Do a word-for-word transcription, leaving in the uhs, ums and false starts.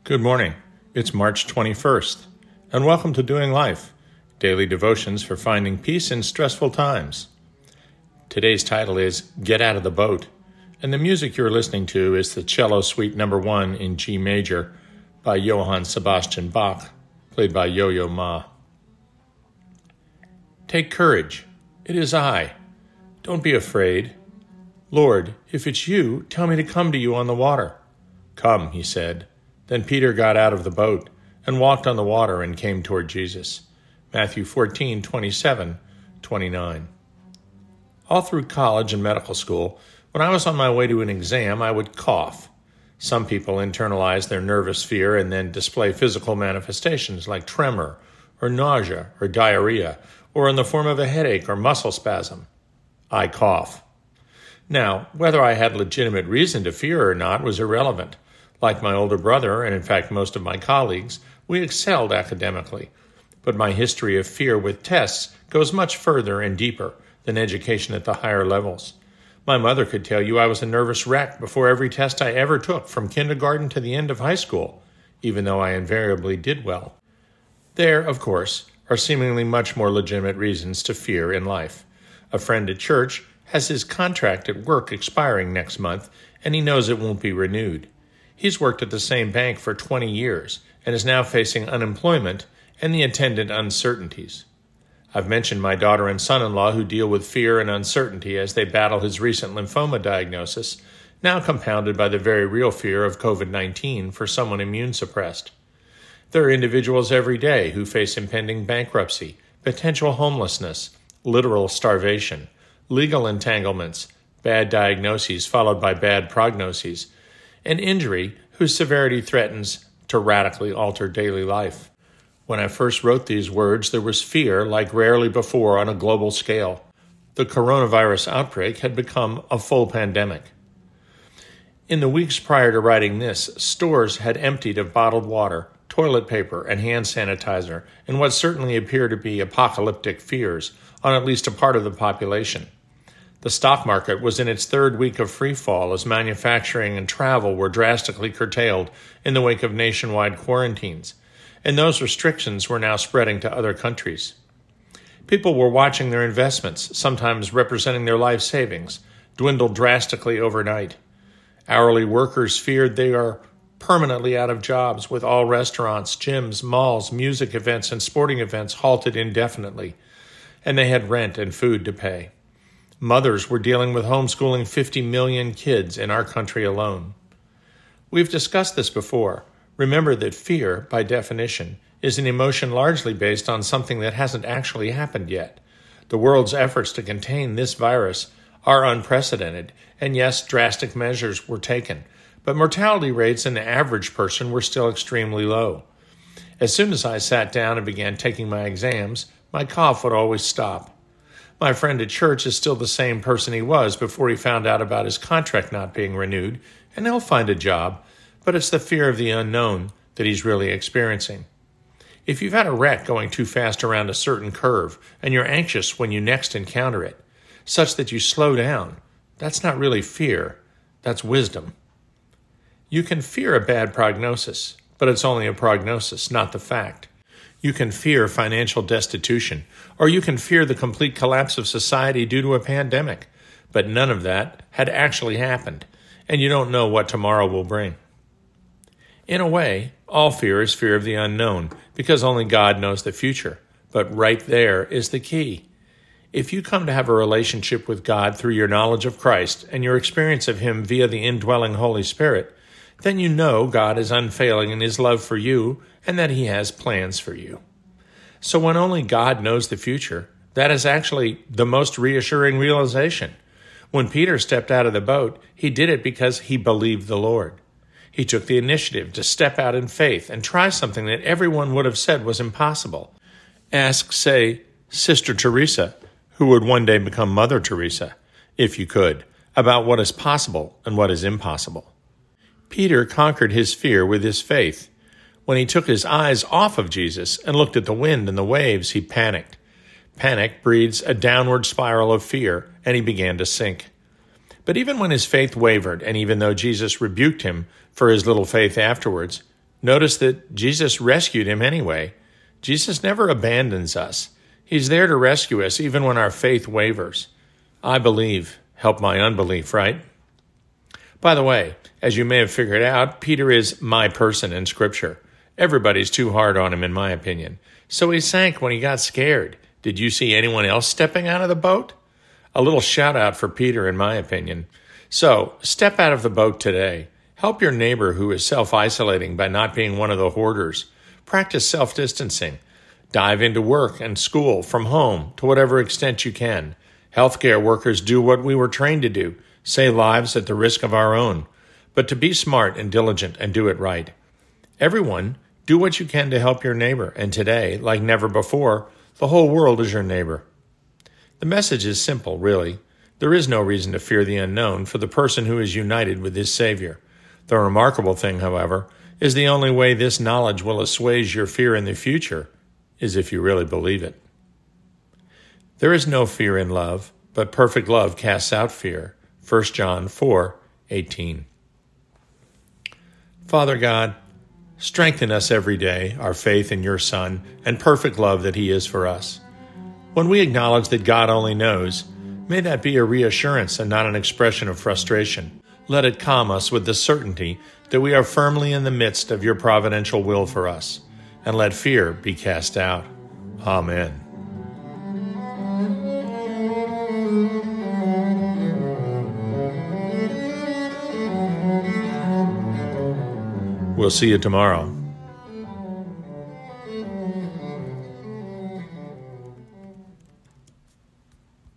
Good morning. It's March twenty-first, and welcome to Doing Life, daily devotions for finding peace in stressful times. Today's title is Get Out of the Boat, and the music you're listening to is the Cello Suite Number One in G Major by Johann Sebastian Bach, played by Yo-Yo Ma. Take courage. It is I. Don't be afraid. Lord, if it's you, tell me to come to you on the water. Come, he said. Then Peter got out of the boat and walked on the water and came toward Jesus. Matthew fourteen, twenty-seven, twenty-nine. All through college and medical school, when I was on my way to an exam, I would cough. Some people internalize their nervous fear and then display physical manifestations like tremor or nausea or diarrhea or in the form of a headache or muscle spasm. I cough. Now, whether I had legitimate reason to fear or not was irrelevant. Like my older brother, and in fact most of my colleagues, we excelled academically. But my history of fear with tests goes much further and deeper than education at the higher levels. My mother could tell you I was a nervous wreck before every test I ever took from kindergarten to the end of high school, even though I invariably did well. There, of course, are seemingly much more legitimate reasons to fear in life. A friend at church has his contract at work expiring next month, and he knows it won't be renewed. He's worked at the same bank for twenty years and is now facing unemployment and the attendant uncertainties. I've mentioned my daughter and son-in-law who deal with fear and uncertainty as they battle his recent lymphoma diagnosis, now compounded by the very real fear of covid nineteen for someone immune-suppressed. There are individuals every day who face impending bankruptcy, potential homelessness, literal starvation, legal entanglements, bad diagnoses followed by bad prognoses, and injury whose severity threatens to radically alter daily life. When I first wrote these words, there was fear like rarely before on a global scale. The coronavirus outbreak had become a full pandemic. In the weeks prior to writing this, stores had emptied of bottled water, toilet paper, and hand sanitizer in what certainly appear to be apocalyptic fears on at least a part of the population. The stock market was in its third week of free fall as manufacturing and travel were drastically curtailed in the wake of nationwide quarantines, and those restrictions were now spreading to other countries. People were watching their investments, sometimes representing their life savings, dwindle drastically overnight. Hourly workers feared they are permanently out of jobs, with all restaurants, gyms, malls, music events, and sporting events halted indefinitely, and they had rent and food to pay. Mothers were dealing with homeschooling fifty million kids in our country alone. We've discussed this before. Remember that fear, by definition, is an emotion largely based on something that hasn't actually happened yet. The world's efforts to contain this virus are unprecedented, and yes, drastic measures were taken, but mortality rates in the average person were still extremely low. As soon as I sat down and began taking my exams, my cough would always stop. My friend at church is still the same person he was before he found out about his contract not being renewed, and he'll find a job, but it's the fear of the unknown that he's really experiencing. If you've had a wreck going too fast around a certain curve, and you're anxious when you next encounter it, such that you slow down, that's not really fear, that's wisdom. You can fear a bad prognosis, but it's only a prognosis, not the fact. You can fear financial destitution, or you can fear the complete collapse of society due to a pandemic, but none of that had actually happened, and you don't know what tomorrow will bring. In a way, all fear is fear of the unknown, because only God knows the future, but right there is the key. If you come to have a relationship with God through your knowledge of Christ and your experience of Him via the indwelling Holy Spirit, then you know God is unfailing in His love for you and that He has plans for you. So when only God knows the future, that is actually the most reassuring realization. When Peter stepped out of the boat, he did it because he believed the Lord. He took the initiative to step out in faith and try something that everyone would have said was impossible. Ask, say, Sister Teresa, who would one day become Mother Teresa, if you could, about what is possible and what is impossible. Peter conquered his fear with his faith. When he took his eyes off of Jesus and looked at the wind and the waves, he panicked. Panic breeds a downward spiral of fear, and he began to sink. But even when his faith wavered, and even though Jesus rebuked him for his little faith afterwards, Notice that Jesus rescued him anyway. Jesus never abandons us. He's there to rescue us even when our faith wavers. I believe, help my unbelief, right? By the way, as you may have figured out, Peter is my person in Scripture. Everybody's too hard on him, in my opinion. So he sank when he got scared. Did you see anyone else stepping out of the boat? A little shout out for Peter, in my opinion. So, step out of the boat today. Help your neighbor who is self-isolating by not being one of the hoarders. Practice self-distancing. Dive into work and school from home to whatever extent you can. Healthcare workers do what we were trained to do, save lives at the risk of our own. But to be smart and diligent and do it right. Everyone, do what you can to help your neighbor. And today, like never before, the whole world is your neighbor. The message is simple, really. There is no reason to fear the unknown for the person who is united with his Savior. The remarkable thing, however, is the only way this knowledge will assuage your fear in the future is if you really believe it. There is no fear in love, but perfect love casts out fear. First John four eighteen. Father God, strengthen us every day, our faith in your Son, and perfect love that he is for us. When we acknowledge that God only knows, may that be a reassurance and not an expression of frustration. Let it calm us with the certainty that we are firmly in the midst of your providential will for us, and let fear be cast out. Amen. We'll see you tomorrow.